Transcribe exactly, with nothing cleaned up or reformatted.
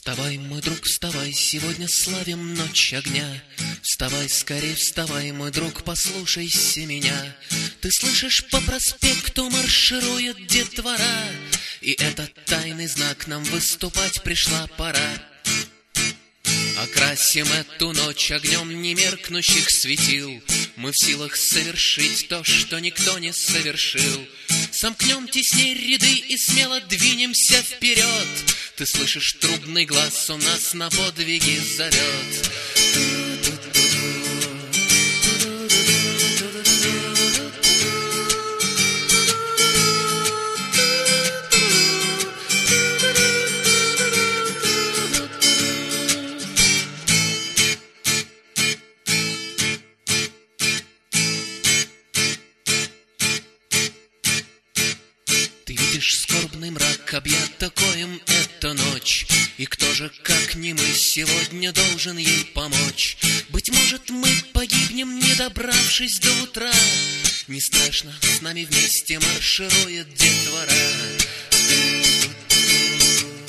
Вставай, мой друг, вставай, сегодня славим ночь огня. Вставай, скорей вставай, мой друг, послушайся меня. Ты слышишь, по проспекту марширует детвора, и этот тайный знак, нам выступать пришла пора. Окрасим эту ночь огнем немеркнущих светил. Мы в силах совершить то, что никто не совершил. Сомкнем тесней ряды и смело двинемся вперед. Ты слышишь, трубный глаз, он нас на подвиги зовет. Скорбный мрак объят такоем эта ночь, и кто же, как не мы, сегодня должен ей помочь? Быть может, мы погибнем, не добравшись до утра. Не страшно, с нами вместе марширует детвора.